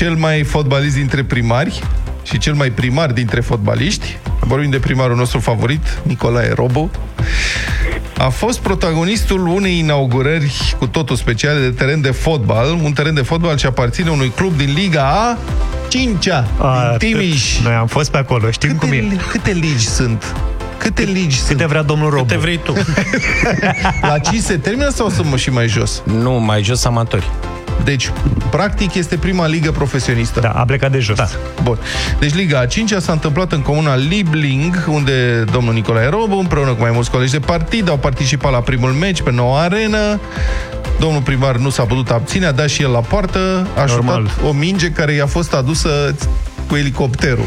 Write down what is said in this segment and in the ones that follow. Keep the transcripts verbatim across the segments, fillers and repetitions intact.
cel mai fotbalist dintre primari și cel mai primar dintre fotbaliști, vorbim de primarul nostru favorit, Nicolae Robu, a fost protagonistul unei inaugurări cu totul speciale de teren de fotbal, un teren de fotbal ce aparține unui club din Liga A cincea, a, din Timiș. Noi am fost pe acolo, știm câte, cum e. Câte ligi sunt? Câte ligi Câte sunt? vrea domnul Robu? Câte vrei tu? La cinci se termină sau sunt și mai jos? Nu, mai jos amatori. Deci, practic, este prima ligă profesionistă. Da, a plecat de jos. Da. Bun. Deci, Liga a cincea s-a întâmplat în comuna Libling, unde domnul Nicolae Robu, împreună cu mai mulți colegi de partid, au participat la primul meci pe noua arenă. Domnul primar nu s-a putut abține, a dat și el la poartă, a Normal. șutat o minge care i-a fost adusă cu elicopterul.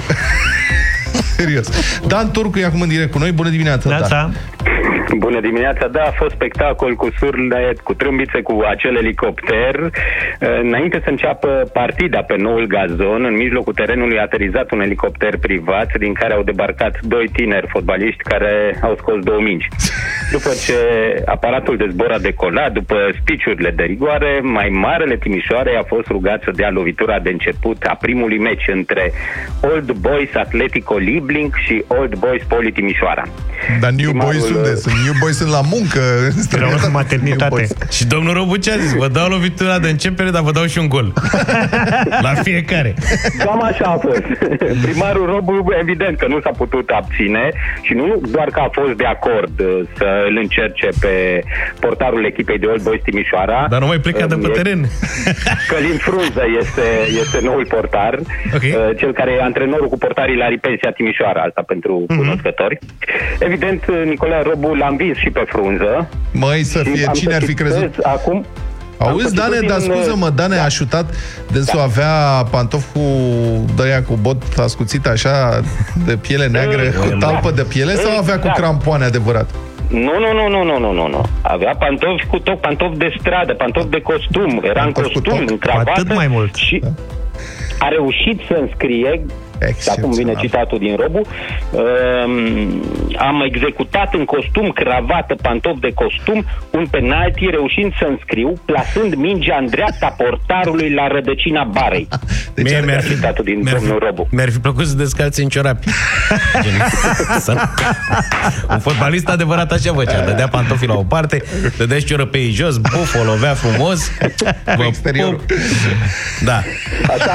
Serios. Dan Turcu e acum în direct cu noi. Bună dimineața, Dan. Da. Bună dimineața, da, a fost spectacol cu surlet, cu trâmbițe, cu acel elicopter. Înainte să înceapă partida pe noul gazon, în mijlocul terenului a aterizat un elicopter privat din care au debarcat doi tineri fotbaliști care au scos două mingi. După ce aparatul de zbor a decolat, după speech-urile de rigoare, mai marele Timișoarei a fost rugat să dea lovitura de început a primului meci între Old Boys Atletico Libling și Old Boys Poli Timișoara. Dar New Boys unde sunt? New Boys sunt la muncă. Erau în maternitate. Și domnul Robu ce a zis? Vă dau lovitura de începere, dar vă dau și un gol. La fiecare. Cam așa a fost. Primarul Robu, evident că nu s-a putut abține și nu doar că a fost de acord să îl încerce pe portarul echipei de Old Boys Timișoara. Dar nu mai pleca de pe teren. Călin Frunză este, este noul portar. Okay. Cel care e antrenorul cu portarii la Ripensia Timișoara, asta pentru mm-hmm. cunoscători. Evident, Nicolae Robu l-a învins și pe Frunză. Măi, să fie, cine ar fi crezut? Acum, auzi, Dane, dar scuză-mă, Dane, da. a șutat, dânsul da. avea pantofi cu dăia cu bot ascuțit așa, de piele neagră, e, cu talpă da. de piele, e, sau avea cu da. crampoane adevărat? Nu, nu, nu, nu, nu, nu, nu, nu. Avea pantofi cu toc, pantofi de stradă, pantofi de costum, era în costum, în cravată. Atât mai mult. Și da. a reușit să înscrie, acum vine citatul din Robu, uh, am executat în costum, cravată, pantofi de costum, un penalti reușind să înscriu, plasând mingea în dreapta portarului la rădăcina barei. Deci mie mi-ar fi, citatul din mi-ar domnul fi, Robu. Mi-ar fi plăcut să descalți în ciorapi. Un fotbalist adevărat așa făcea. Dădea pantofii la o parte, dădea și ciorăpeii jos, buf, o lovea frumos. Cu exteriorul. Da. Așa,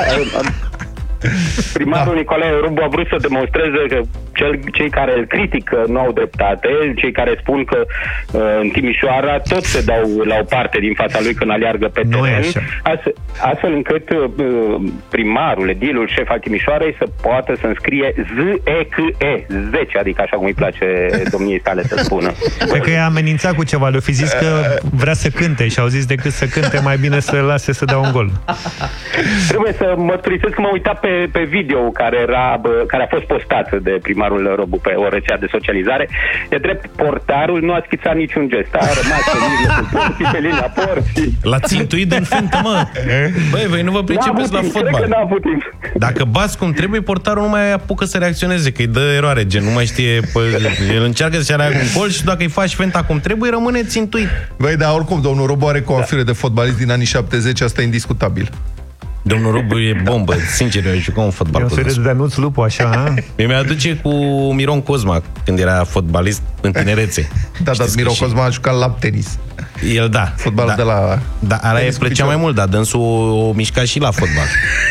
primarul da. Nicolae Robu a vrut să demonstreze că cel, cei care îl critică nu au dreptate, cei care spun că uh, în Timișoara tot se dau la o parte din fața lui când aleargă pe teren, astfel, astfel încât uh, primarul, edilul, șef al Timișoarei să poată să înscrie Z E C E, zece, adică așa cum îi place domniei sale să spună. Cred că i-a amenințat cu ceva, le-o fi zis că vrea să cânte și au zis decât să cânte, mai bine să lase să dea un gol. Trebuie să mărturisesc că m-am uitat pe, pe video care, era, care a fost postat de primarul Robu pe o rețea de socializare. E drept, portarul nu a schițat niciun gest. A rămas pe mijlocul porții, pe linia porții. L-a țintuit în fintă, mă. Băi, voi nu vă pricepeți la fotbal. N-a avut timp. Dacă bați cum trebuie, portarul nu mai apucă să reacționeze, că îi dă eroare, gen, nu mai știe, pă, el încearcă să-și aleagă un gol și dacă îi faci fenta cum trebuie, rămâne țintuit. Băi, dar oricum, domnul Robu are coafire da. de fotbalist din anii șaptezeci, asta e indiscutabil. Domnul Robu e bombă, sincer, eu jucam un fotbal. Eu cu serios de Nuț Lupu, așa. Mi mi-aduce cu Miron Cosma, când era fotbalist în tinerețe. Da, dar Miron Cosma a jucat la tenis. El, da. Fotbalul da, de la... Da, ala îi plăcea mai mult, dar dânsul o mișca și la fotbal.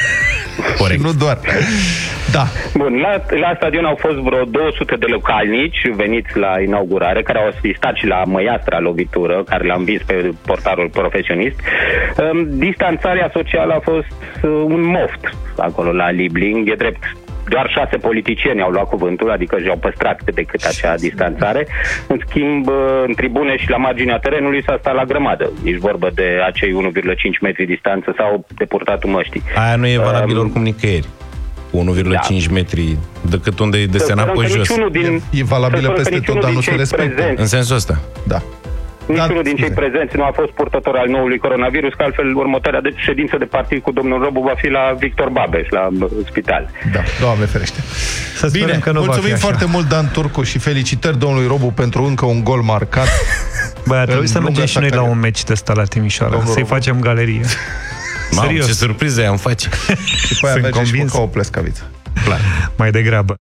Corect. Și nu doar. Da. Bun, la, la stadion au fost vreo două sute de localnici veniți la inaugurare, care au asistat și la măiastra lovitură, care l-a învins pe portarul profesionist. Um, distanțarea socială a fost uh, un moft acolo la Libling, e drept. Doar șase politicieni au luat cuvântul, adică și-au păstrat cât de cât acea distanțare. În schimb, în tribune și la marginea terenului s-a stat la grămadă. Nici vorbă de acei unu virgulă cinci metri distanță sau de purtatul măștii. Aia nu e valabil um, oricum nicăieri. unu virgulă cinci da. metri, decât unde e desenat pe jos. Din, e valabilă peste tot, dar nu se respectă. În sensul ăsta. Da. Niciunul din cei prezenți nu a fost purtător al noului coronavirus, că altfel următoarea de ședință de partid cu domnul Robu va fi la Victor Babeș, la spital. Da, Doamne ferește. Să Bine, că nu mulțumim foarte mult, Dan Turcu, și felicitări domnului Robu pentru încă un gol marcat. Băi, trebuie să mergem și noi la un meci de ăsta la Timișoara, să-i facem galerie. Mamă, ce surpriză i-am face. Și pe aia merge și mânca o plescaviță. Clar. Mai degrabă.